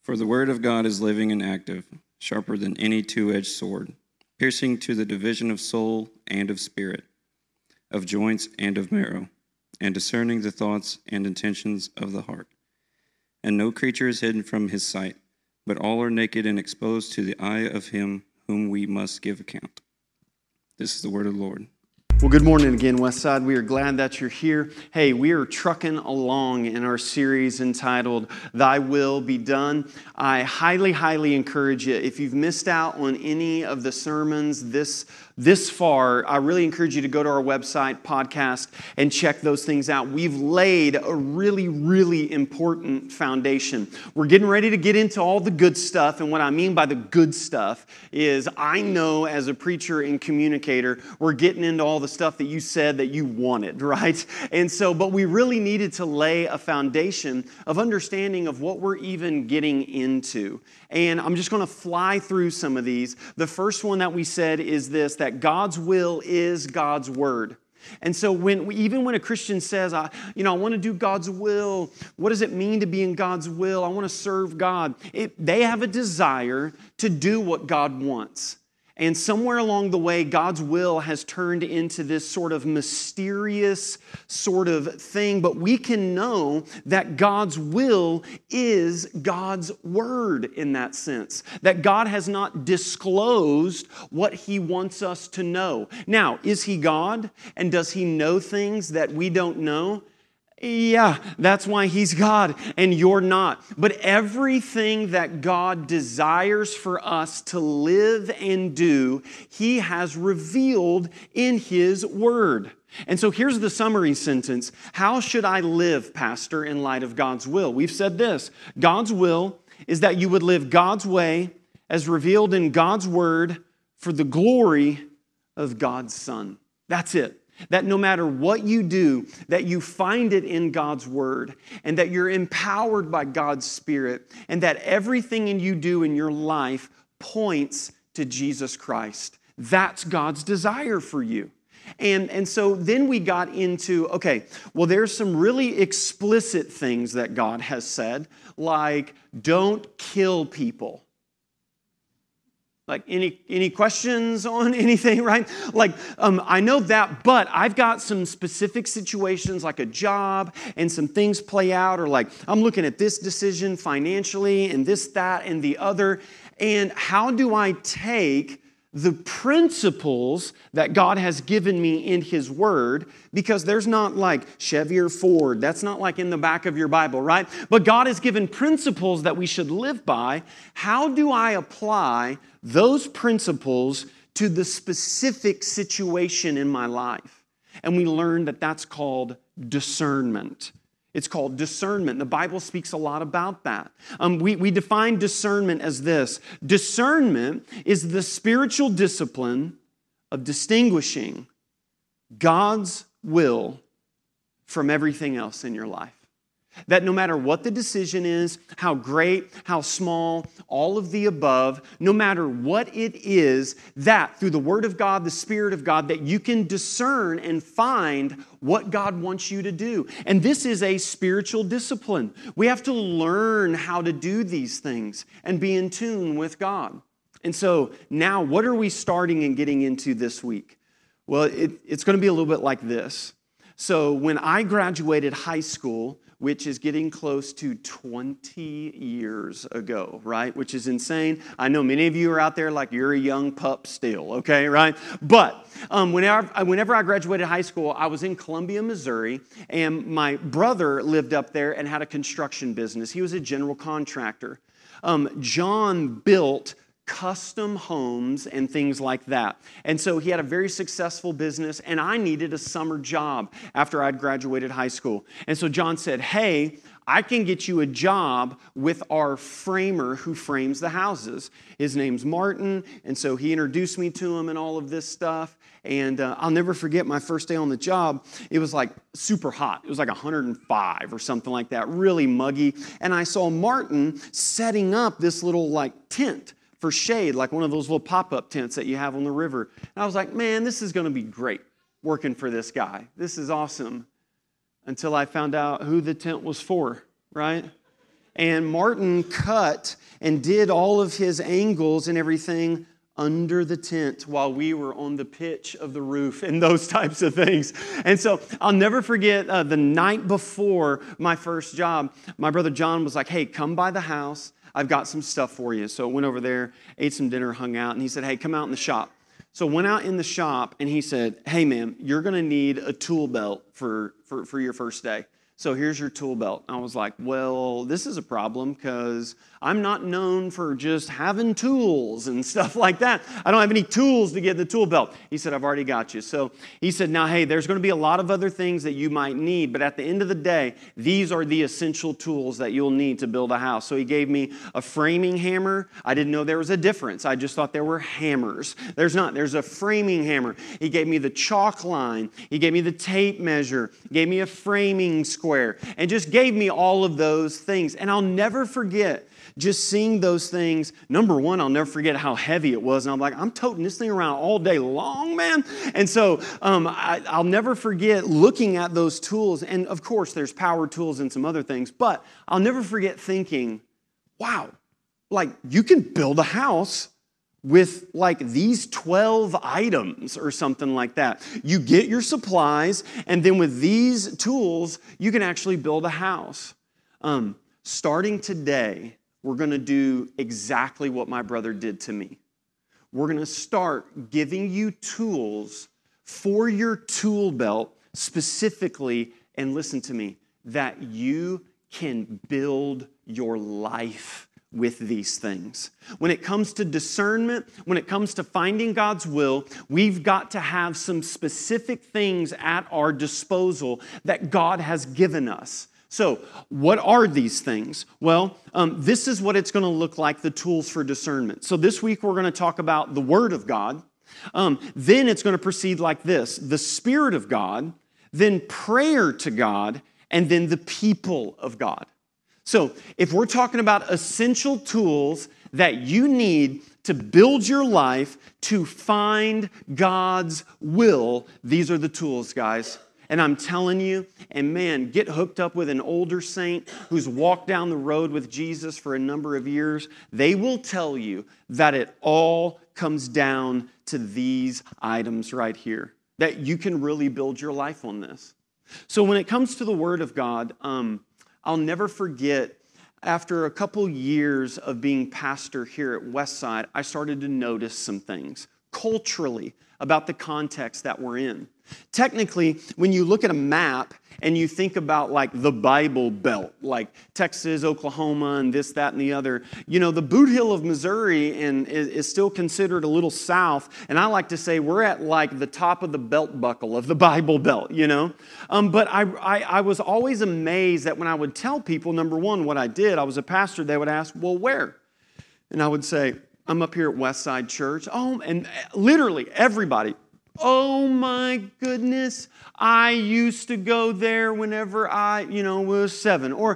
For the word of God is living and active, sharper than any two-edged sword, piercing to the division of soul and of spirit, of joints and of marrow, and discerning the thoughts and intentions of the heart. And no creature is hidden from his sight, but all are naked and exposed to the eye of him whom we must give account. This is the word of the Lord. Well, good morning again, Westside. We are glad that you're here. Hey, we are trucking along in our series entitled, Thy Will Be Done. I highly encourage you, if you've missed out on any of the sermons this far, I really encourage you to go to our website, podcast, and check those things out. We've laid a really important foundation. We're getting ready to get into all the good stuff, and what I mean by the good stuff is I know as a preacher and communicator, we're getting into all the stuff that you said that you wanted, right? And so, but we really needed to lay a foundation of understanding of what we're even getting into. And I'm just going to fly through some of these. The first one that we said is this, that God's will is God's word. And so even when a Christian says, I want to do God's will, what does it mean to be in God's will? I want to serve God. They have a desire to do what God wants. And somewhere along the way, God's will has turned into this sort of mysterious sort of thing. But we can know that God's will is God's word in that sense. That God has not disclosed what He wants us to know. Now, is He God? And does He know things that we don't know? Yeah, that's why He's God and you're not. But everything that God desires for us to live and do, He has revealed in His Word. And so here's the summary sentence. How should I live, Pastor, in light of God's will? We've said this. God's will is that you would live God's way as revealed in God's Word for the glory of God's Son. That's it. That no matter what you do, that you find it in God's Word, and that you're empowered by God's Spirit, and that everything you do in your life points to Jesus Christ. That's God's desire for you. And so then we got into, there's some really explicit things that God has said, like don't kill people. Like any questions on anything, right? I know that, but I've got some specific situations like a job and some things play out, or like I'm looking at this decision financially and this, that, and the other. And how do I take the principles that God has given me in His Word, because there's not like Chevy or Ford. That's not like in the back of your Bible, right? But God has given principles that we should live by. How do I apply those principles to the specific situation in my life? And we learned that that's called discernment. It's called discernment. The Bible speaks a lot about that. We define discernment as this. Discernment is the spiritual discipline of distinguishing God's will from everything else in your life. That no matter what the decision is, how great, how small, all of the above, no matter what it is, that through the Word of God, the Spirit of God, that you can discern and find what God wants you to do. And this is a spiritual discipline. We have to learn how to do these things and be in tune with God. And so now, what are we starting and getting into this week? Well, it's going to be a little bit like this. So when I graduated high school, which is getting close to 20 years ago, right? Which is insane. I know many of you are out there like you're a young pup still, okay, right? But whenever I graduated high school, I was in Columbia, Missouri, and my brother lived up there and had a construction business. He was a general contractor. John built custom homes and things like that. And so he had a very successful business, and I needed a summer job after I'd graduated high school. And so John said, hey, I can get you a job with our framer who frames the houses. His name's Martin, and so he introduced me to him and all of this stuff. And I'll never forget my first day on the job. It was like super hot. It was like 105 or something like that, really muggy. And I saw Martin setting up this little like tent for shade, like one of those little pop-up tents that you have on the river. And I was like, man, this is going to be great working for this guy. This is awesome. Until I found out who the tent was for, right? And Martin cut and did all of his angles and everything under the tent while we were on the pitch of the roof and those types of things. And so I'll never forget the night before my first job, my brother John was like, hey, come by the house. I've got some stuff for you. So I went over there, ate some dinner, hung out, and he said, hey, come out in the shop. So went out in the shop, and he said, hey, man, you're going to need a tool belt for your first day. So here's your tool belt. I was like, well, this is a problem because I'm not known for just having tools and stuff like that. I don't have any tools to get the tool belt. He said, I've already got you. So he said, now, hey, there's going to be a lot of other things that you might need, but at the end of the day, these are the essential tools that you'll need to build a house. So he gave me a framing hammer. I didn't know there was a difference. I just thought there were hammers. There's not. There's a framing hammer. He gave me the chalk line. He gave me the tape measure. Gave me a framing square. And just gave me all of those things. And I'll never forget just seeing those things. Number one, I'll never forget how heavy it was. And I'm like, I'm toting this thing around all day long, man. And so I'll never forget looking at those tools. And of course, there's power tools and some other things. But I'll never forget thinking, wow, like you can build a house with like these 12 items or something like that. You get your supplies, and then with these tools, you can actually build a house. Starting today, we're going to do exactly what my brother did to me. We're going to start giving you tools for your tool belt specifically, and listen to me, that you can build your life with these things. When it comes to discernment, when it comes to finding God's will, we've got to have some specific things at our disposal that God has given us. So, what are these things? Well, this is what it's going to look like, the tools for discernment. So this week we're going to talk about the Word of God. Then it's going to proceed like this: the Spirit of God, then prayer to God, and then the people of God. So if we're talking about essential tools that you need to build your life to find God's will, these are the tools, guys. And I'm telling you, and man, get hooked up with an older saint who's walked down the road with Jesus for a number of years. They will tell you that it all comes down to these items right here, that you can really build your life on this. So when it comes to the Word of God, I'll never forget, after a couple years of being pastor here at Westside, I started to notice some things culturally about the context that we're in. Technically, when you look at a map and you think about like the Bible Belt, like Texas, Oklahoma, and this, that, and the other, you know, the Boot Heel of Missouri is still considered a little south, and I like to say we're at like the top of the belt buckle of the Bible Belt, you know? But I was always amazed that when I would tell people, number one, what I did, I was a pastor, they would ask, well, where? And I would say, I'm up here at Westside Church. Oh, and literally everybody, oh my goodness, I used to go there whenever I, was 7. Or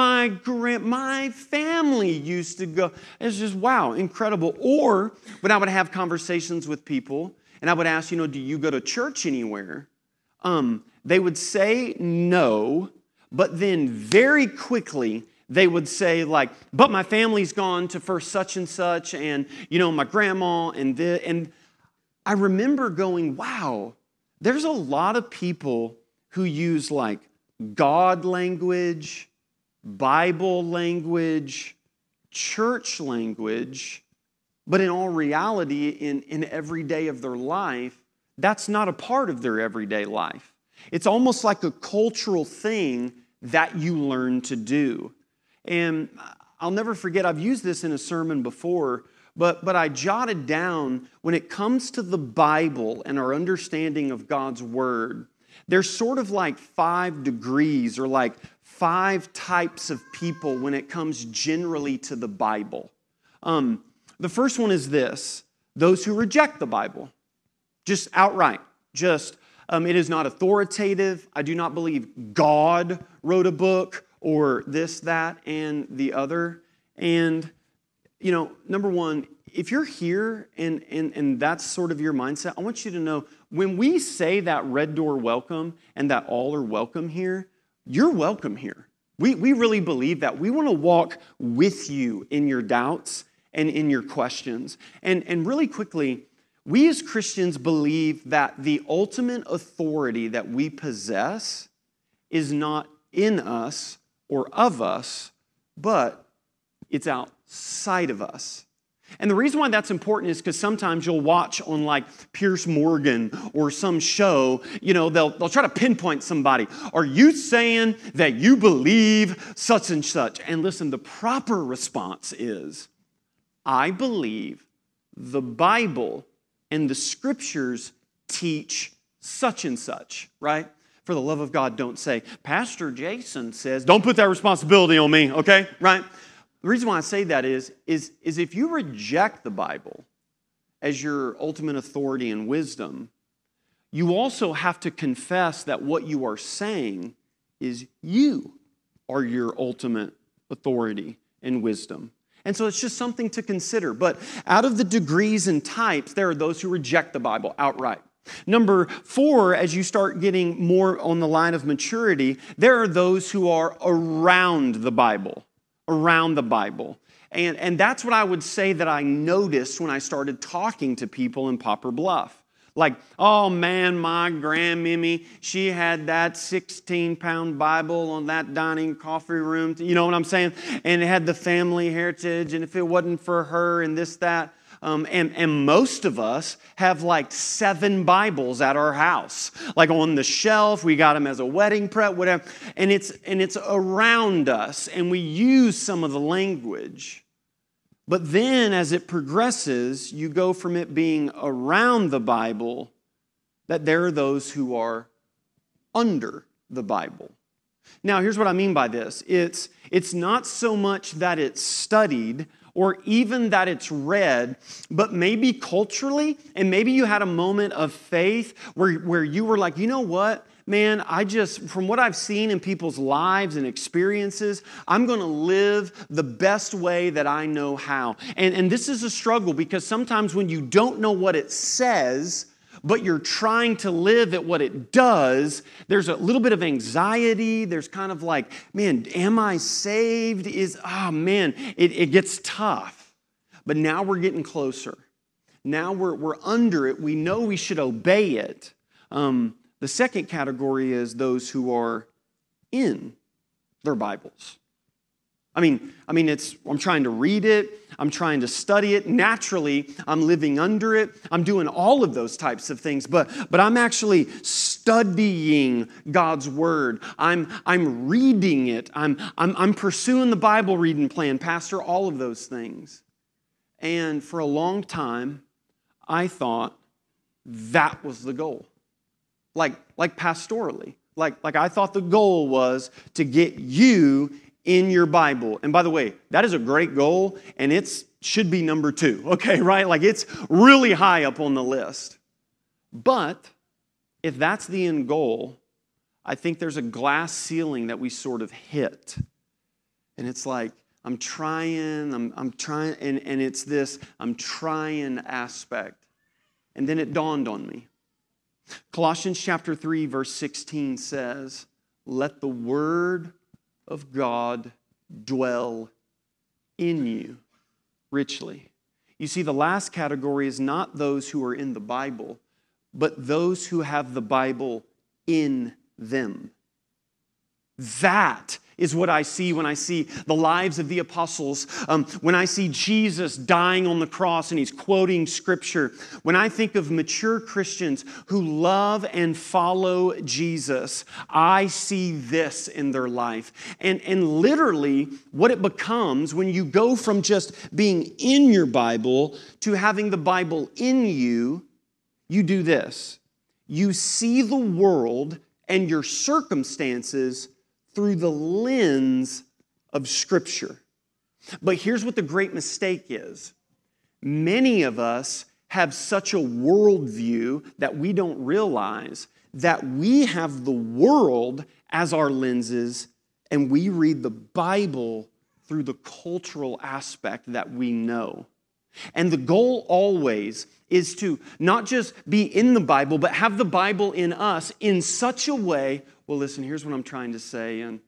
my family used to go. It's just, wow, incredible. Or when I would have conversations with people and I would ask, do you go to church anywhere? They would say no, but then very quickly they would say like, but my family's gone to First such and such, and my grandma and this, and I remember going, wow, there's a lot of people who use like God language, Bible language, church language, but in all reality, in every day of their life, that's not a part of their everyday life. It's almost like a cultural thing that you learn to do. And I'll never forget, I've used this in a sermon before, but I jotted down, when it comes to the Bible and our understanding of God's Word, there's sort of like 5 degrees or like 5 types of people when it comes generally to the Bible. The first one is this: those who reject the Bible, just outright, it is not authoritative. I do not believe God wrote a book or this, that, and the other. And number one, if you're here and that's sort of your mindset, I want you to know, when we say that red door welcome and that all are welcome here, you're welcome here. We really believe that. We want to walk with you in your doubts and in your questions. And really quickly, we as Christians believe that the ultimate authority that we possess is not in us or of us, but it's outside of us. And the reason why that's important is because sometimes you'll watch on like Piers Morgan or some show, they'll try to pinpoint somebody. Are you saying that you believe such and such? And listen, the proper response is, I believe the Bible and the Scriptures teach such and such, right? For the love of God, don't say, Pastor Jason says, don't put that responsibility on me, okay? Right? The reason why I say that is if you reject the Bible as your ultimate authority and wisdom, you also have to confess that what you are saying is you are your ultimate authority and wisdom. And so it's just something to consider. But out of the degrees and types, there are those who reject the Bible outright. Number 4, as you start getting more on the line of maturity, there are those who are around the Bible. Around the Bible. And that's what I would say that I noticed when I started talking to people in Poplar Bluff. Like, oh man, my grandmammy, she had that 16-pound Bible on that dining coffee room. You know what I'm saying? And it had the family heritage, and if it wasn't for her and this, that. And most of us have like 7 Bibles at our house. Like on the shelf, we got them as a wedding prep, whatever. And it's around us, and we use some of the language. But then as it progresses, you go from it being around the Bible, that there are those who are under the Bible. Now, here's what I mean by this. It's not so much that it's studied or even that it's read, but maybe culturally, and maybe you had a moment of faith where you were like, you know what? Man, from what I've seen in people's lives and experiences, I'm going to live the best way that I know how. And this is a struggle because sometimes when you don't know what it says, but you're trying to live at what it does, there's a little bit of anxiety. There's kind of like, man, am I saved? It gets tough. But now we're getting closer. Now we're under it. We know we should obey it. The second category is those who are in their Bibles. I'm trying to read it. I'm trying to study it. Naturally, I'm living under it. I'm doing all of those types of things, but I'm actually studying God's Word. I'm reading it. I'm pursuing the Bible reading plan, Pastor, all of those things. And for a long time, I thought that was the goal. Like pastorally. Like I thought the goal was to get you in your Bible. And by the way, that is a great goal, and it should be number 2, okay, right? Like it's really high up on the list. But if that's the end goal, I think there's a glass ceiling that we sort of hit. And it's like, I'm trying, and it's this I'm trying aspect. And then it dawned on me. Colossians chapter 3, verse 16 says, let the word of God dwell in you richly. You see, the last category is not those who are in the Bible, but those who have the Bible in them. That is what I see when I see the lives of the apostles, when I see Jesus dying on the cross and he's quoting Scripture. When I think of mature Christians who love and follow Jesus, I see this in their life. And literally what it becomes when you go from just being in your Bible to having the Bible in you, you do this. You see the world and your circumstances through the lens of Scripture. But here's what the great mistake is. Many of us have such a worldview that we don't realize that we have the world as our lenses and we read the Bible through the cultural aspect that we know. And the goal always is to not just be in the Bible, but have the Bible in us in such a way. Well, listen, here's what I'm trying to say. And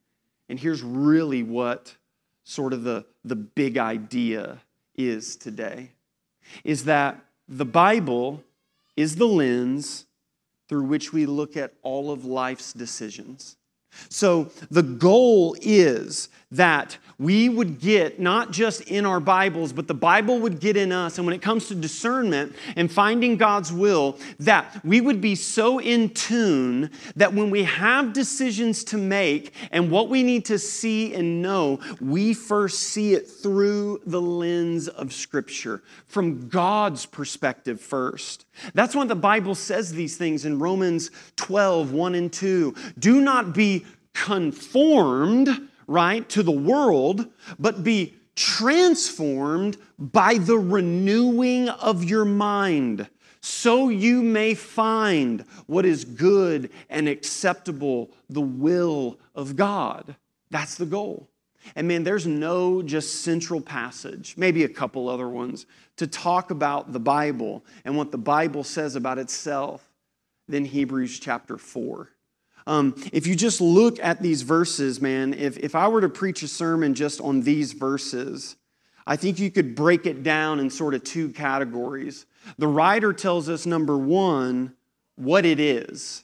And here's really what sort of the big idea is today, is that the Bible is the lens through which we look at all of life's decisions. So the goal is that we would get, not just in our Bibles, but the Bible would get in us. And when it comes to discernment and finding God's will, that we would be so in tune that when we have decisions to make and what we need to see and know, we first see it through the lens of Scripture, from God's perspective first. That's why the Bible says these things in Romans 12, 1 and 2. Do not be conformed, right, to the world, but be transformed by the renewing of your mind, so you may find what is good and acceptable, the will of God. That's the goal. And man, there's no just central passage, maybe a couple other ones, to talk about the Bible and what the Bible says about itself than Hebrews chapter 4. If you just look at these verses, man, if I were to preach a sermon just on these verses, I think you could break it down in sort of two categories. The writer tells us, number one, what it is.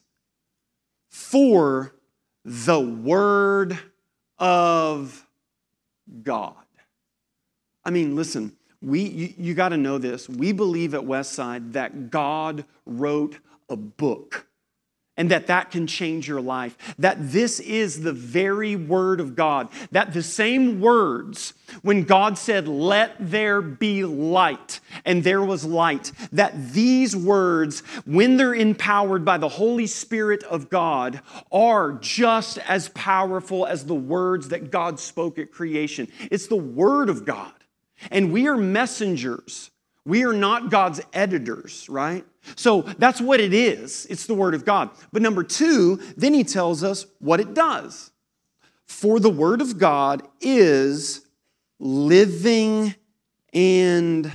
For the Word of God. I mean, listen, you got to know this. We believe at Westside that God wrote a book. And that can change your life. That this is the very Word of God. That the same words, when God said, let there be light, and there was light, that these words, when they're empowered by the Holy Spirit of God, are just as powerful as the words that God spoke at creation. It's the Word of God. And we are messengers. We are not God's editors, right? So that's what it is. It's the Word of God. But number two, then he tells us what it does. For the Word of God is living and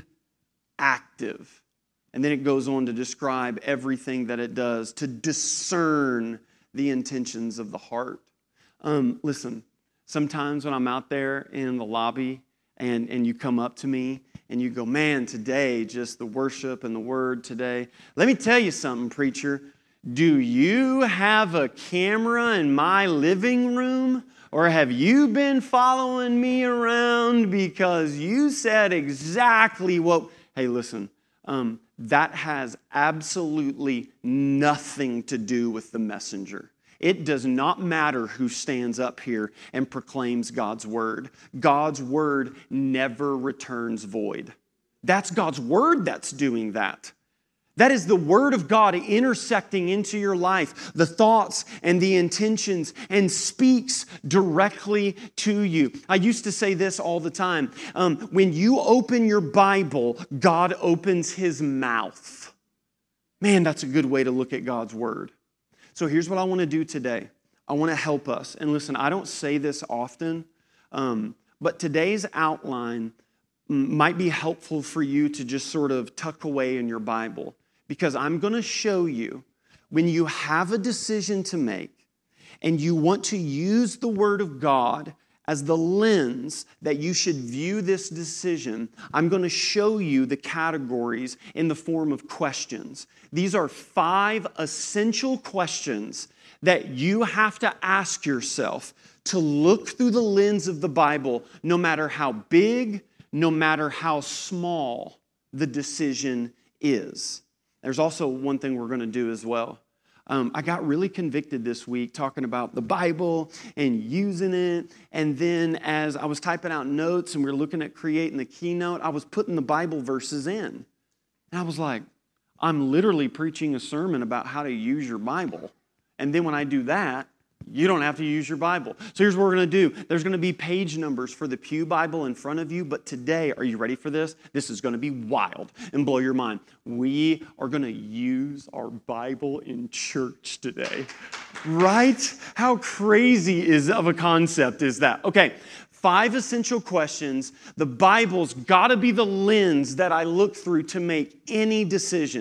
active. And then it goes on to describe everything that it does to discern the intentions of the heart. Listen, sometimes when I'm out there in the lobby and you come up to me and you go, man, today, just the worship and the word today. Let me tell you something, preacher. Do you have a camera in my living room? Or have you been following me around because you said exactly what... Hey, listen, that has absolutely nothing to do with the messenger. It does not matter who stands up here and proclaims God's word. God's word never returns void. That's God's word that's doing that. That is the Word of God intersecting into your life, the thoughts and the intentions, and speaks directly to you. I used to say this all the time. When you open your Bible, God opens His mouth. Man, that's a good way to look at God's Word. So here's what I want to do today. I want to help us. And listen, I don't say this often, but today's outline might be helpful for you to just sort of tuck away in your Bible. Because I'm going to show you when you have a decision to make and you want to use the Word of God as the lens that you should view this decision, I'm going to show you the categories in the form of questions. These are 5 essential questions that you have to ask yourself to look through the lens of the Bible, no matter how big, no matter how small the decision is. There's also one thing we're going to do as well. I got really convicted this week talking about the Bible and using it. And then as I was typing out notes and we were looking at creating the keynote, I was putting the Bible verses in. And I was like, I'm literally preaching a sermon about how to use your Bible. And then when I do that, you don't have to use your Bible. So here's what we're going to do. There's going to be page numbers for the Pew Bible in front of you. But today, are you ready for this? This is going to be wild and blow your mind. We are going to use our Bible in church today. Right? How crazy of a concept is that? Okay, 5 essential questions. The Bible's got to be the lens that I look through to make any decision.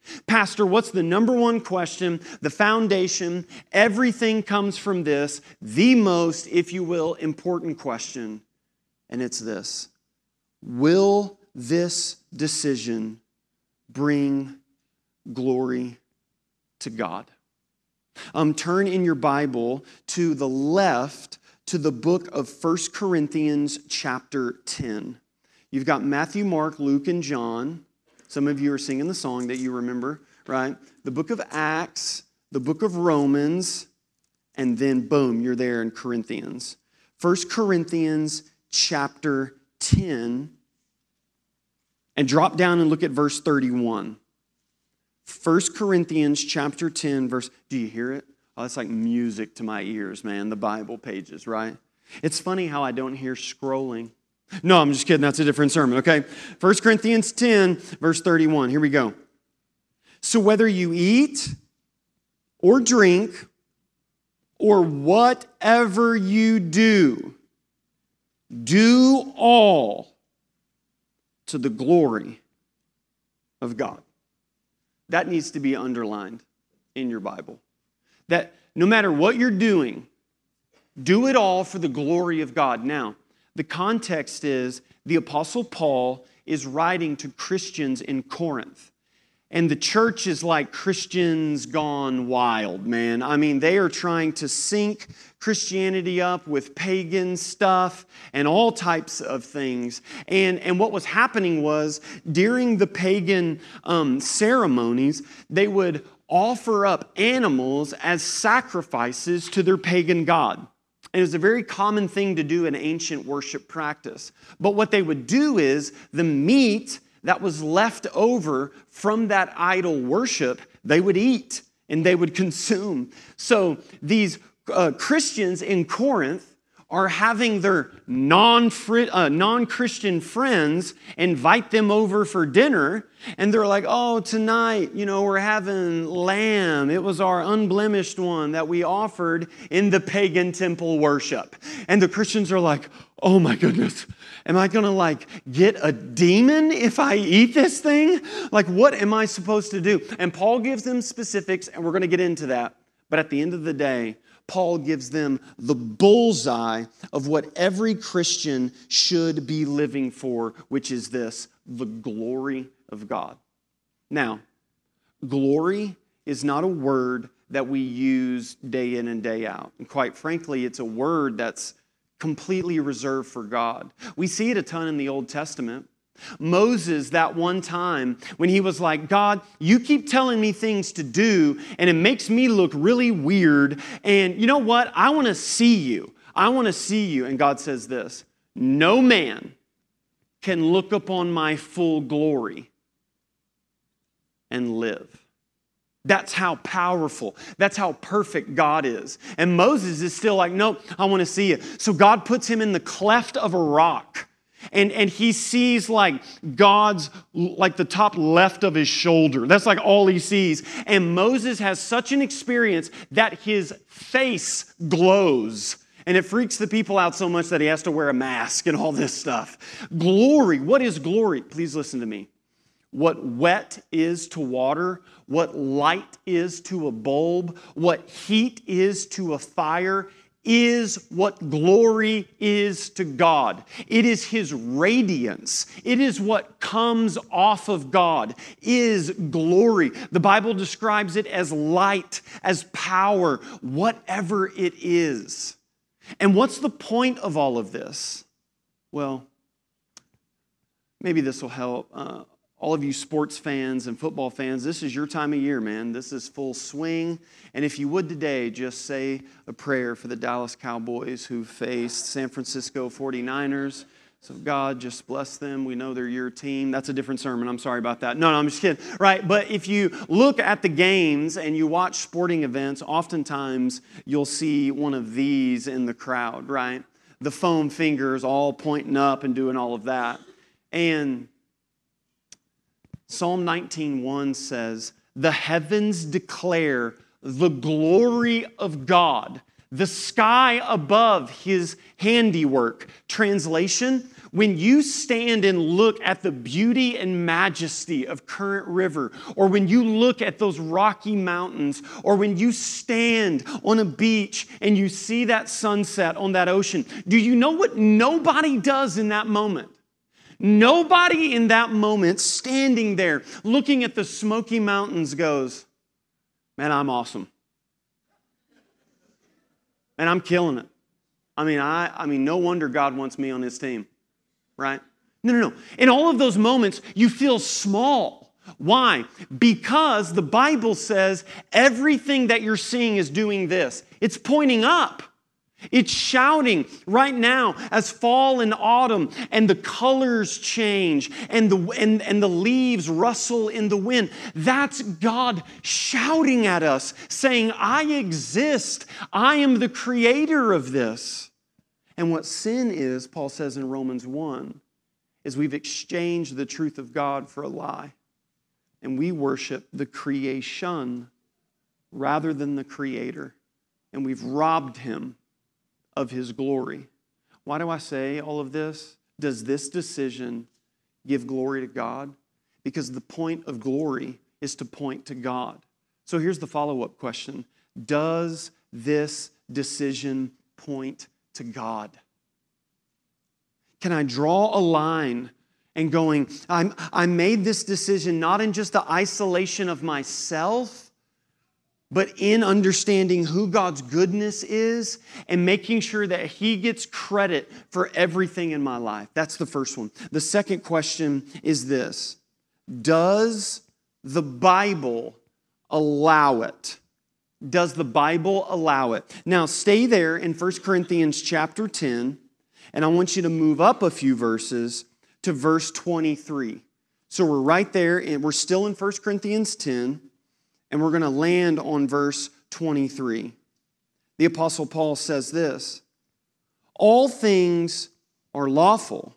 Pastor, what's the number one question, the foundation? Everything comes from this, the most, if you will, important question. And it's this: will this decision bring glory to God? Turn in your Bible to the left to the book of 1 Corinthians chapter 10. You've got Matthew, Mark, Luke, and John. Some of you are singing the song that you remember, right? The book of Acts, the book of Romans, and then boom, you're there in Corinthians. 1 Corinthians chapter 10, and drop down and look at verse 31. 1 Corinthians chapter 10, verse, do you hear it? Oh, it's like music to my ears, man, the Bible pages, right? It's funny how I don't hear scrolling. No, I'm just kidding. That's a different sermon, okay? 1 Corinthians 10, verse 31. Here we go. So whether you eat or drink or whatever you do, do all to the glory of God. That needs to be underlined in your Bible. That no matter what you're doing, do it all for the glory of God. Now, the context is the Apostle Paul is writing to Christians in Corinth. And the church is like Christians gone wild, man. I mean, they are trying to sync Christianity up with pagan stuff and all types of things. And what was happening was during the pagan ceremonies, they would offer up animals as sacrifices to their pagan god. It was a very common thing to do in ancient worship practice. But what they would do is the meat that was left over from that idol worship, they would eat and they would consume. So these Christians in Corinth are having their non-Christian friends invite them over for dinner. And they're like, oh, tonight, we're having lamb. It was our unblemished one that we offered in the pagan temple worship. And the Christians are like, oh my goodness, am I going to get a demon if I eat this thing? What am I supposed to do? And Paul gives them specifics, and we're going to get into that. But at the end of the day, Paul gives them the bullseye of what every Christian should be living for, which is this: the glory of God. Now, glory is not a word that we use day in and day out. And quite frankly, it's a word that's completely reserved for God. We see it a ton in the Old Testament. Moses, that one time when he was like, God, you keep telling me things to do and it makes me look really weird. And you know what? I want to see you. I want to see you. And God says this: no man can look upon my full glory and live. That's how powerful, that's how perfect God is. And Moses is still like, no, I want to see it. So God puts him in the cleft of a rock. And he sees God's, the top left of his shoulder. That's all he sees. And Moses has such an experience that his face glows. And it freaks the people out so much that he has to wear a mask and all this stuff. Glory. What is glory? Please listen to me. What wet is to water, what light is to a bulb, what heat is to a fire, is what glory is to God. It is His radiance. It is what comes off of God, is glory. The Bible describes it as light, as power, whatever it is. And what's the point of all of this? Well, maybe this will help. All of you sports fans and football fans, this is your time of year, man. This is full swing. And if you would today, just say a prayer for the Dallas Cowboys who faced San Francisco 49ers. So God, just bless them. We know they're your team. That's a different sermon. I'm sorry about that. No, I'm just kidding. Right, but if you look at the games and you watch sporting events, oftentimes you'll see one of these in the crowd, right? The foam fingers all pointing up and doing all of that. And Psalm 19:1 says, the heavens declare the glory of God, the sky above His handiwork. Translation, When you stand and look at the beauty and majesty of Current River, or when you look at those Rocky Mountains, or when you stand on a beach and you see that sunset on that ocean, do you know what nobody does in that moment? Nobody in that moment standing there looking at the Smoky Mountains goes, man, I'm awesome. Man, I'm killing it. I mean, no wonder God wants me on his team, right? No. In all of those moments, you feel small. Why? Because the Bible says everything that you're seeing is doing this. It's pointing up. It's shouting right now as fall and autumn and the colors change and the leaves rustle in the wind. That's God shouting at us, saying, I exist. I am the creator of this. And what sin is, Paul says in Romans 1, is we've exchanged the truth of God for a lie. And we worship the creation rather than the creator. And we've robbed him of his glory. Why do I say all of this? Does this decision give glory to God? Because the point of glory is to point to God. So here's the follow-up question. Does this decision point to God? Can I draw a line and going, I made this decision not in just the isolation of myself, but in understanding who God's goodness is and making sure that he gets credit for everything in my life? That's the first one. The second question is this. Does the Bible allow it? Does the Bible allow it? Now, stay there in 1 Corinthians chapter 10, and I want you to move up a few verses to verse 23. So we're right there, and we're still in 1 Corinthians 10, and we're going to land on verse 23. The Apostle Paul says this, all things are lawful,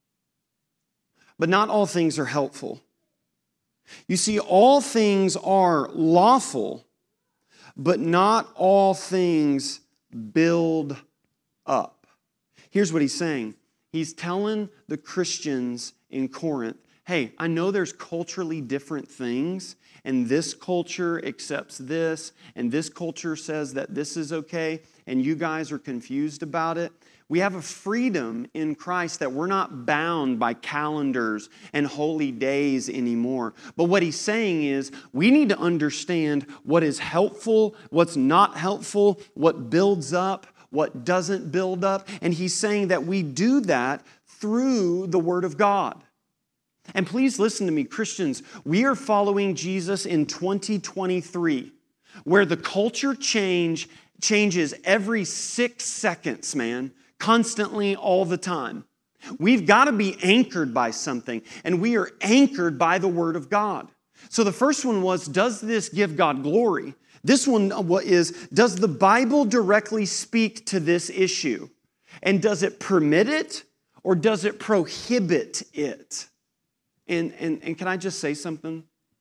but not all things are helpful. You see, all things are lawful, but not all things build up. Here's what he's saying. He's telling the Christians in Corinth, hey, I know there's culturally different things, and this culture accepts this, and this culture says that this is okay, and you guys are confused about it. We have a freedom in Christ that we're not bound by calendars and holy days anymore. But what he's saying is we need to understand what is helpful, what's not helpful, what builds up, what doesn't build up. And he's saying that we do that through the Word of God. And please listen to me, Christians. We are following Jesus in 2023, where the culture changes every 6 seconds, man. Constantly, all the time. We've got to be anchored by something, and we are anchored by the Word of God. So the first one was, does this give God glory? This one is, does the Bible directly speak to this issue? And does it permit it, or does it prohibit it? And can I just say something?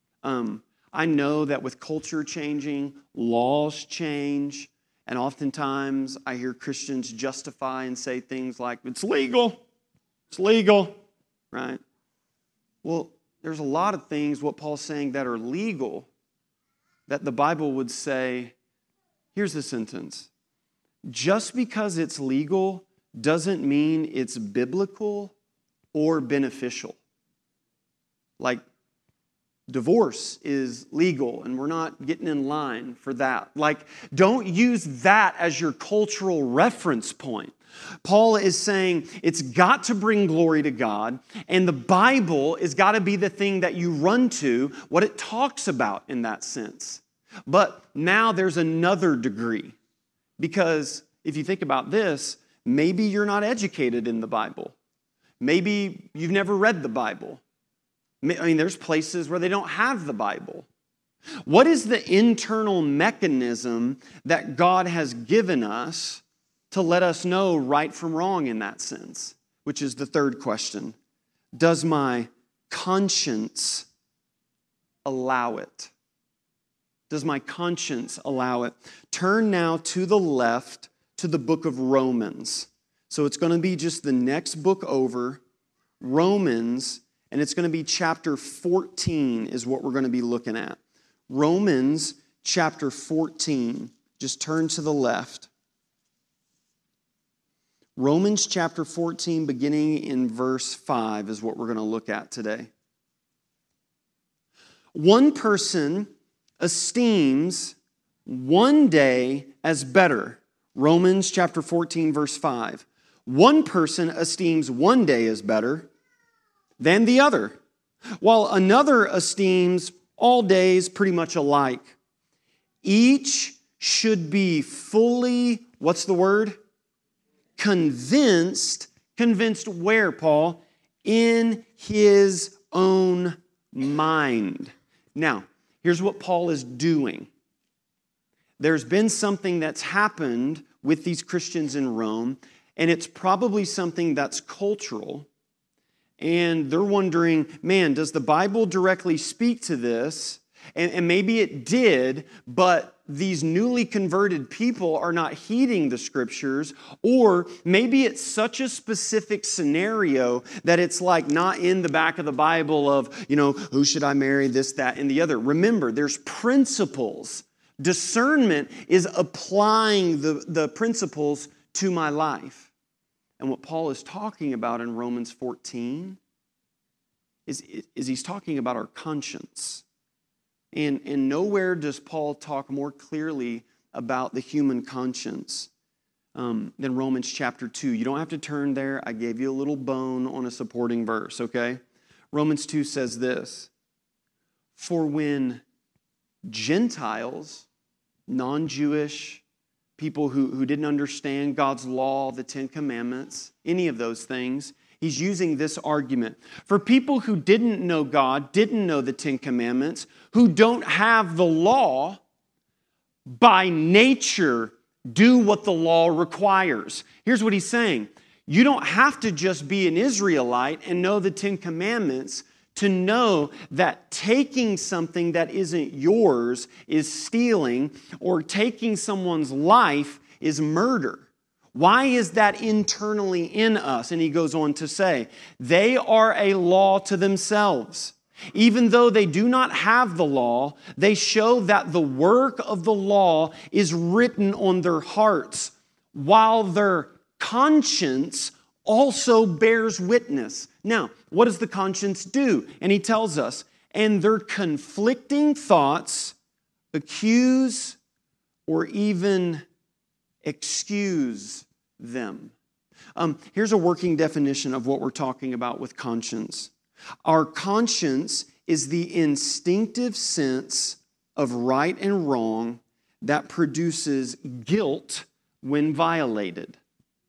I know that with culture changing, laws change. And oftentimes I hear Christians justify and say things like, it's legal, right? Well, there's a lot of things, what Paul's saying, that are legal, that the Bible would say, here's the sentence, just because it's legal doesn't mean it's biblical or beneficial. Like, divorce is legal, and we're not getting in line for that. Like, don't use that as your cultural reference point. Paul is saying it's got to bring glory to God, and the Bible has got to be the thing that you run to, what it talks about in that sense. But now there's another degree, because if you think about this, maybe you're not educated in the Bible. Maybe you've never read the Bible. I mean, there's places where they don't have the Bible. What is the internal mechanism that God has given us to let us know right from wrong in that sense? Which is the third question. Does my conscience allow it? Does my conscience allow it? Turn now to the left to the book of Romans. So it's going to be just the next book over, Romans, and it's going to be chapter 14 is what we're going to be looking at. Romans chapter 14. Just turn to the left. Romans chapter 14, beginning in verse 5, is what we're going to look at today. One person esteems one day as better. Romans chapter 14, verse 5. One person esteems one day as better than the other, while another esteems all days pretty much alike. Each should be fully, what's the word? Convinced. Convinced where, Paul? In his own mind. Now, here's what Paul is doing. There's been something that's happened with these Christians in Rome, and it's probably something that's cultural. And they're wondering, man, does the Bible directly speak to this? And maybe it did, but these newly converted people are not heeding the Scriptures, or maybe it's such a specific scenario that it's like not in the back of the Bible of, who should I marry, this, that, and the other. Remember, there's principles. Discernment is applying the principles to my life. And what Paul is talking about in Romans 14 is he's talking about our conscience. And nowhere does Paul talk more clearly about the human conscience than Romans chapter 2. You don't have to turn there. I gave you a little bone on a supporting verse, okay? Romans 2 says this, "For when Gentiles, non-Jewish, people who didn't understand God's law, the Ten Commandments, any of those things," he's using this argument. For people who didn't know God, didn't know the Ten Commandments, who don't have the law, by nature do what the law requires. Here's what he's saying. You don't have to just be an Israelite and know the Ten Commandments to know that taking something that isn't yours is stealing, or taking someone's life is murder. Why is that internally in us? And he goes on to say, they are a law to themselves. Even though they do not have the law, they show that the work of the law is written on their hearts, while their conscience also bears witness. Now, what does the conscience do? And he tells us, and their conflicting thoughts accuse or even excuse them. Here's a working definition of what we're talking about with conscience. Our conscience is the instinctive sense of right and wrong that produces guilt when violated.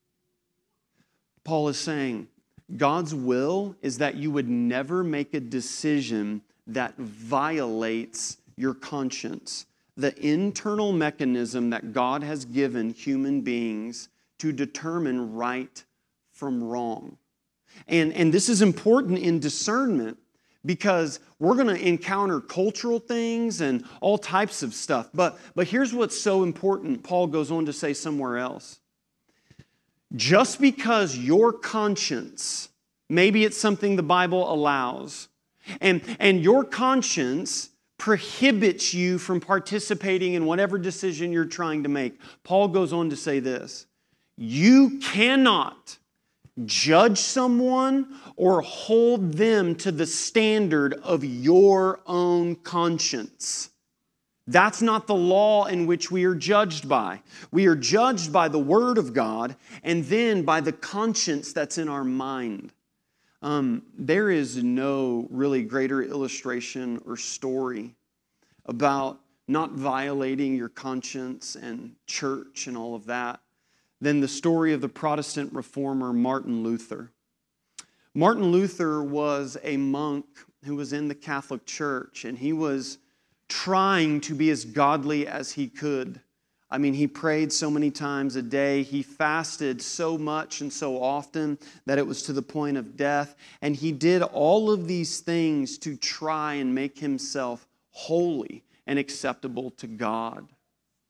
Paul is saying, God's will is that you would never make a decision that violates your conscience, the internal mechanism that God has given human beings to determine right from wrong. And this is important in discernment because we're going to encounter cultural things and all types of stuff. But here's what's so important. Paul goes on to say somewhere else. Just because your conscience, maybe it's something the Bible allows, and your conscience prohibits you from participating in whatever decision you're trying to make. Paul goes on to say this, you cannot judge someone or hold them to the standard of your own conscience. That's not the law in which we are judged by. We are judged by the Word of God and then by the conscience that's in our mind. There is no really greater illustration or story about not violating your conscience and church and all of that than the story of the Protestant reformer Martin Luther. Martin Luther was a monk who was in the Catholic Church, and he was trying to be as godly as he could. I mean, he prayed so many times a day. He fasted so much and so often that it was to the point of death. And he did all of these things to try and make himself holy and acceptable to God.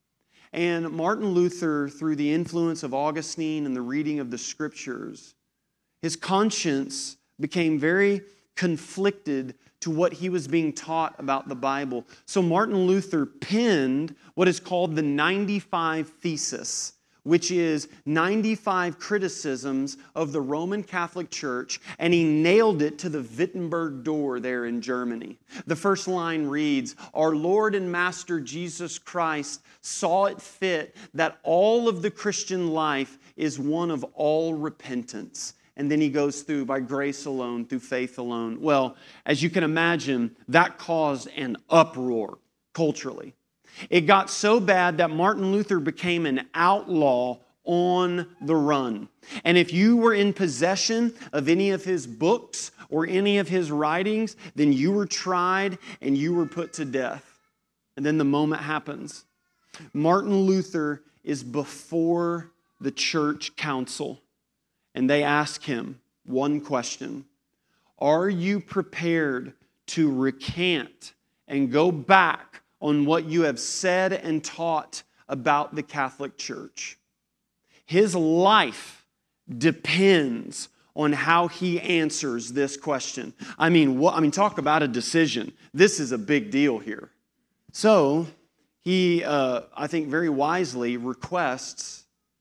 And Martin Luther, through the influence of Augustine and the reading of the Scriptures, his conscience became very conflicted to what he was being taught about the Bible. So Martin Luther penned what is called the 95 Thesis, which is 95 criticisms of the Roman Catholic Church, and he nailed it to the Wittenberg door there in Germany. The first line reads, "Our Lord and Master Jesus Christ saw it fit that all of the Christian life is one of all repentance." And then he goes through, by grace alone, through faith alone. Well, as you can imagine, that caused an uproar culturally. It got so bad that Martin Luther became an outlaw on the run. And if you were in possession of any of his books or any of his writings, then you were tried and you were put to death. And then the moment happens. Martin Luther is before the church council, and they ask him one question: are you prepared to recant and go back on what you have said and taught about the Catholic Church? His life depends on how he answers this question. I mean, talk about a decision. This is a big deal here. So he, I think very wisely, requests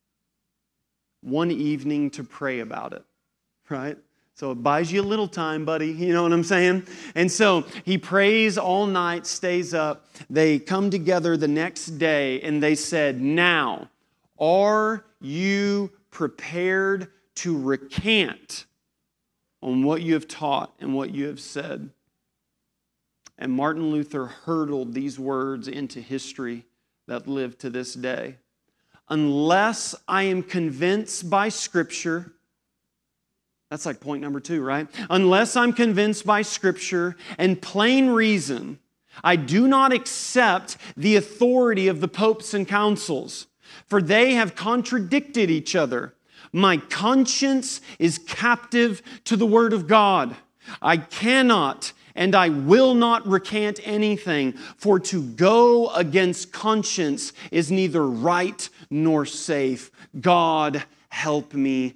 one evening to pray about it, right? So it buys you a little time, buddy. You know what I'm saying? And so he prays all night, stays up. They come together the next day and they said, "Now, are you prepared to recant on what you have taught and what you have said?" And Martin Luther hurtled these words into history that live to this day. "Unless I am convinced by Scripture," that's like point number 2, right? "Unless I'm convinced by Scripture and plain reason, I do not accept the authority of the popes and councils, for they have contradicted each other. My conscience is captive to the Word of God. I cannot and I will not recant anything, for to go against conscience is neither right nor safe. God help me,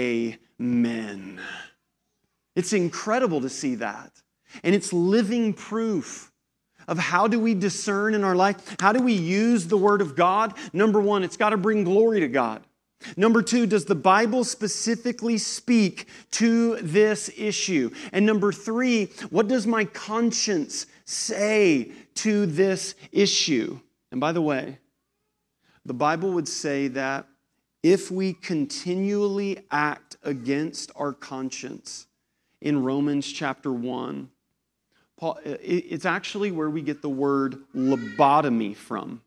amen." It's incredible to see that. And it's living proof of how do we discern in our life? How do we use the Word of God? Number 1, it's got to bring glory to God. Number 2, does the Bible specifically speak to this issue? And number 3, what does my conscience say to this issue? And by the way, the Bible would say that if we continually act against our conscience, in Romans chapter 1, it's actually where we get the word lobotomy from.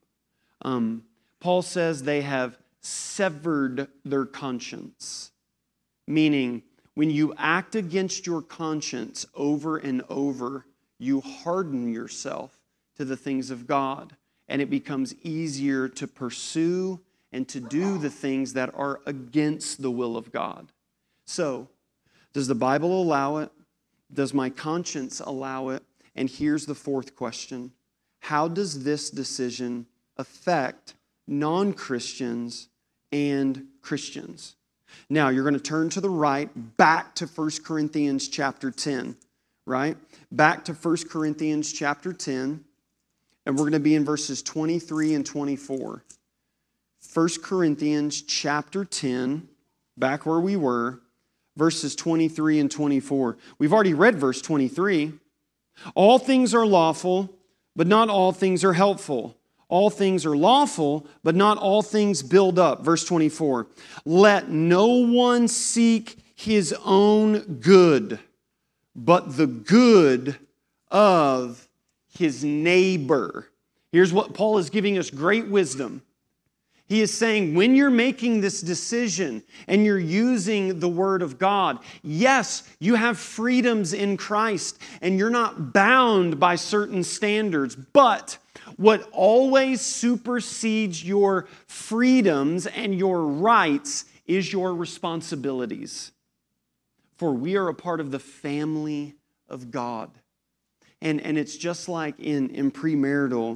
Paul says they have severed their conscience, meaning when you act against your conscience over and over, you harden yourself to the things of God, and it becomes easier to pursue and to do the things that are against the will of God. So, does the Bible allow it? Does my conscience allow it? And here's the fourth question: how does this decision affect non-Christians and Christians? Now, you're going to turn to the right, back to 1 Corinthians chapter 10, right? Back to 1 Corinthians chapter 10, and we're going to be in verses 23 and 24. 1 Corinthians chapter 10, back where we were, verses 23 and 24. We've already read verse 23. "All things are lawful, but not all things are helpful. All things are lawful, but not all things build up." Verse 24. "Let no one seek his own good, but the good of his neighbor." Here's what Paul is giving us great wisdom. He is saying, when you're making this decision and you're using the Word of God, yes, you have freedoms in Christ and you're not bound by certain standards, but what always supersedes your freedoms and your rights is your responsibilities. For we are a part of the family of God. And it's just like in premarital,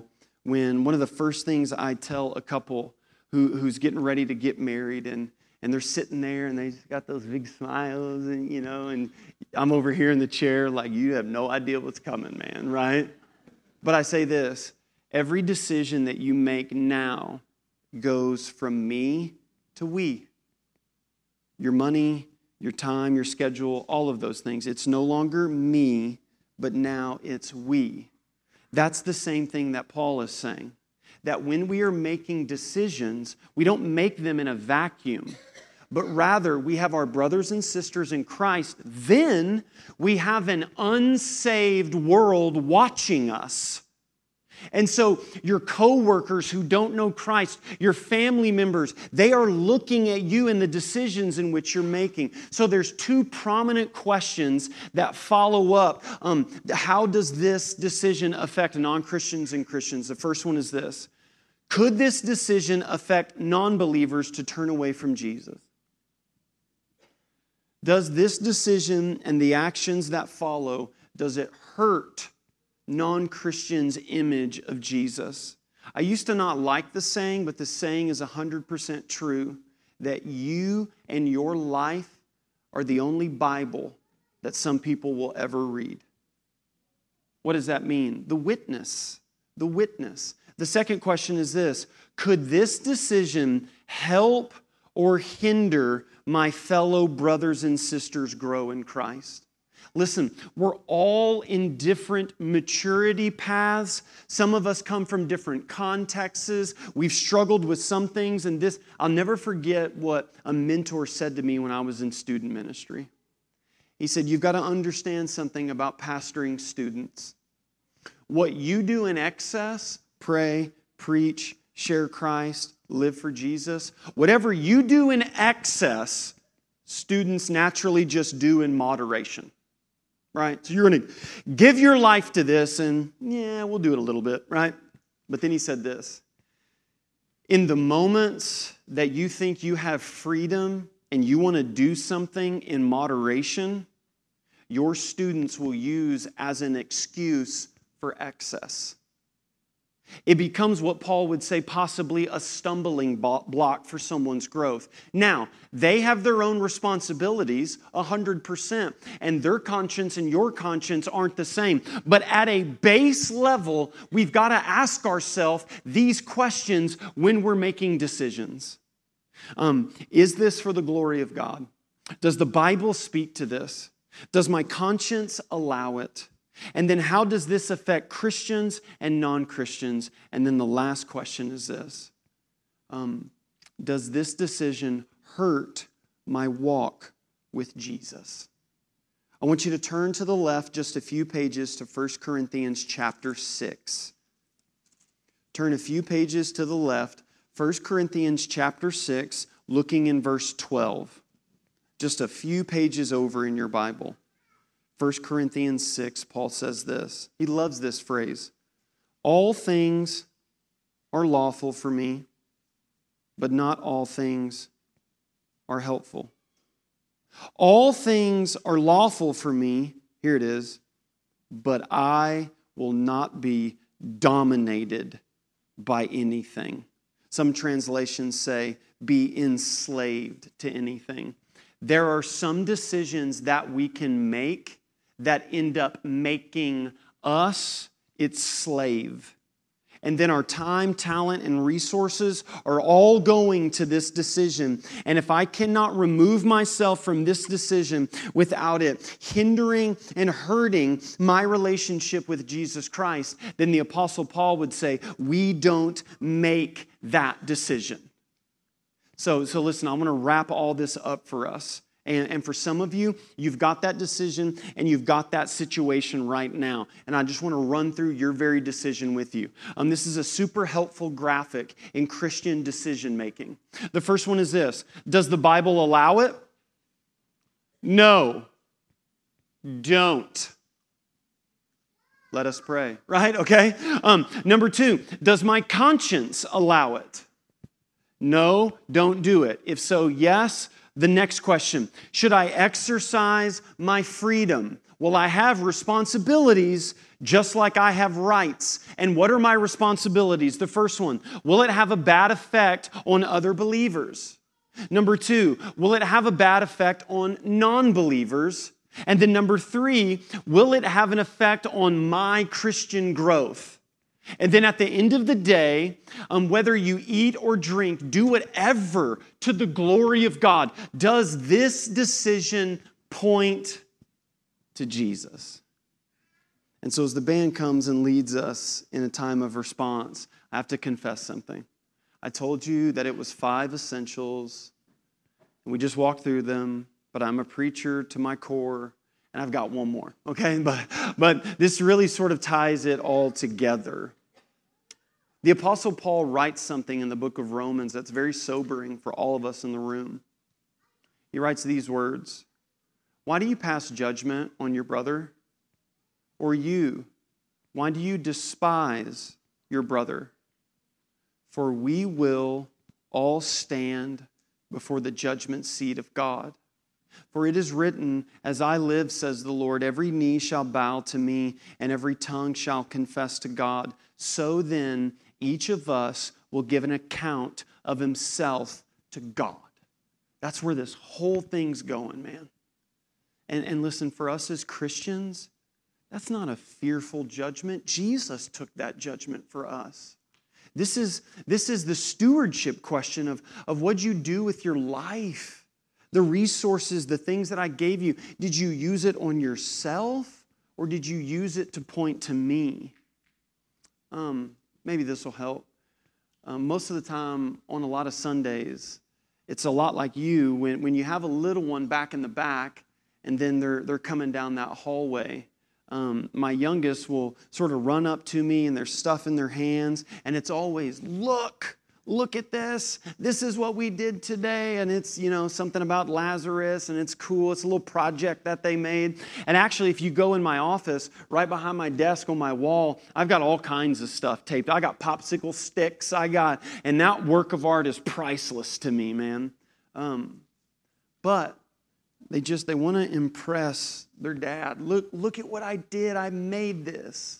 when one of the first things I tell a couple who's getting ready to get married, and they're sitting there and they got those big smiles, and and I'm over here in the chair like, you have no idea what's coming, man, right? But I say this, every decision that you make now goes from me to we. Your money, your time, your schedule, all of those things. It's no longer me, but now it's we. That's the same thing that Paul is saying. That when we are making decisions, we don't make them in a vacuum, but rather we have our brothers and sisters in Christ. Then we have an unsaved world watching us. And so your coworkers who don't know Christ, your family members, they are looking at you and the decisions in which you're making. So there's two prominent questions that follow up. How does this decision affect non-Christians and Christians? The first one is this. Could this decision affect non-believers to turn away from Jesus? Does this decision and the actions that follow, does it hurt non-Christians' image of Jesus? I used to not like the saying, but the saying is 100% true, that you and your life are the only Bible that some people will ever read. What does that mean? The witness. The witness. The second question is this. Could this decision help or hinder my fellow brothers and sisters grow in Christ? Listen, we're all in different maturity paths. Some of us come from different contexts. We've struggled with some things, and this, I'll never forget what a mentor said to me when I was in student ministry. He said, you've got to understand something about pastoring students. What you do in excess, pray, preach, share Christ, live for Jesus, whatever you do in excess, students naturally just do in moderation. Right? So you're going to give your life to this and, yeah, we'll do it a little bit, right? But then he said this. In the moments that you think you have freedom and you want to do something in moderation, your students will use as an excuse for excess. It becomes what Paul would say possibly a stumbling block for someone's growth. Now, they have their own responsibilities 100%, and their conscience and your conscience aren't the same. But at a base level, we've got to ask ourselves these questions when we're making decisions. Is this for the glory of God? Does the Bible speak to this? Does my conscience allow it? And then how does this affect Christians and non-Christians? And then the last question is this. Does this decision hurt my walk with Jesus? I want you to turn to the left just a few pages to 1 Corinthians chapter 6. Turn a few pages to the left, 1 Corinthians chapter 6, looking in verse 12. Just a few pages over in your Bible. 1 Corinthians 6, Paul says this. He loves this phrase. All things are lawful for me, but not all things are helpful. All things are lawful for me, here it is, but I will not be dominated by anything. Some translations say, be enslaved to anything. There are some decisions that we can make that end up making us its slave. And then our time, talent, and resources are all going to this decision. And if I cannot remove myself from this decision without it hindering and hurting my relationship with Jesus Christ, then the Apostle Paul would say, we don't make that decision. So listen, I'm going to wrap all this up for us. And for some of you, you've got that decision and you've got that situation right now. And I just want to run through your very decision with you. This is a super helpful graphic in Christian decision making. The first one is this. Does the Bible allow it? No. Don't. Let us pray, right? Okay. Number 2, does my conscience allow it? No, don't do it. If so, yes. The next question, should I exercise my freedom? Well, I have responsibilities just like I have rights. And what are my responsibilities? The first one, will it have a bad effect on other believers? Number two, will it have a bad effect on non-believers? And then number three, will it have an effect on my Christian growth? And then at the end of the day, whether you eat or drink, do whatever to the glory of God. Does this decision point to Jesus? And so as the band comes and leads us in a time of response, I have to confess something. I told you that it was 5 essentials, and we just walked through them, but I'm a preacher to my core, and I've got one more, okay? But this really sort of ties it all together. The Apostle Paul writes something in the book of Romans that's very sobering for all of us in the room. He writes these words, "Why do you pass judgment on your brother? Or you, why do you despise your brother? For we will all stand before the judgment seat of God. For it is written, as I live, says the Lord, every knee shall bow to me, and every tongue shall confess to God. So then, each of us will give an account of himself to God." That's where this whole thing's going, man. And listen, for us as Christians, that's not a fearful judgment. Jesus took that judgment for us. This is the stewardship question of what you do with your life. The resources, the things that I gave you. Did you use it on yourself or did you use it to point to me? Maybe this will help. Most of the time on a lot of Sundays, it's a lot like you when you have a little one back in the back and then they're coming down that hallway. My youngest will sort of run up to me and there's stuff in their hands and it's always, look at this. This is what we did today. And it's, something about Lazarus and it's cool. It's a little project that they made. And actually, if you go in my office, right behind my desk on my wall, I've got all kinds of stuff taped. I got popsicle sticks. And that work of art is priceless to me, man. But they want to impress their dad. Look at what I did. I made this.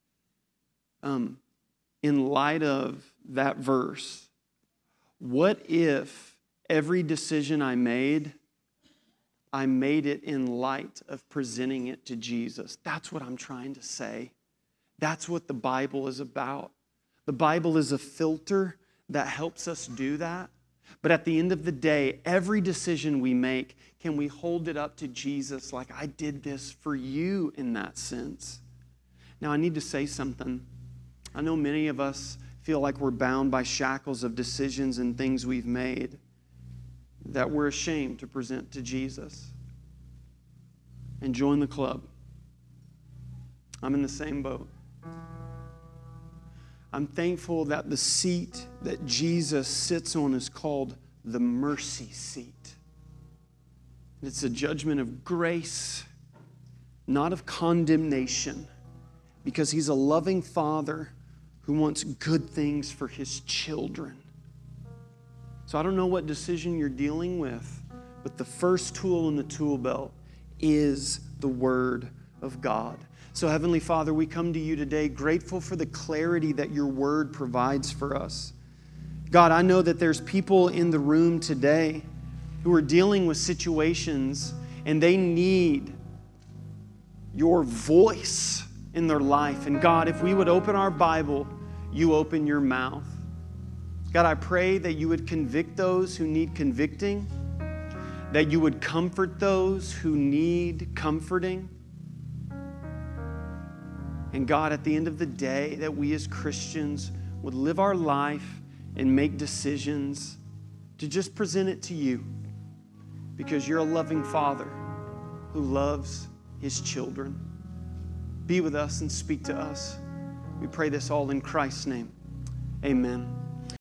In light of that verse, what if every decision I made it in light of presenting it to Jesus? That's what I'm trying to say. That's what the Bible is about. The Bible is a filter that helps us do that. But at the end of the day, every decision we make, can we hold it up to Jesus like I did this for you in that sense? Now, I need to say something. I know many of us feel like we're bound by shackles of decisions and things we've made that we're ashamed to present to Jesus. And join the club. I'm in the same boat. I'm thankful that the seat that Jesus sits on is called the mercy seat. It's a judgment of grace, not of condemnation, because He's a loving Father who wants good things for His children. So I don't know what decision you're dealing with, but the first tool in the tool belt is the Word of God. So Heavenly Father, we come to you today grateful for the clarity that your Word provides for us. God, I know that there's people in the room today who are dealing with situations and they need your voice in their life. And God, if we would open our Bible, you open your mouth. God, I pray that you would convict those who need convicting, that you would comfort those who need comforting. And God, at the end of the day, that we as Christians would live our life and make decisions to just present it to you, because you're a loving Father who loves His children. Be with us and speak to us. We pray this all in Christ's name. Amen.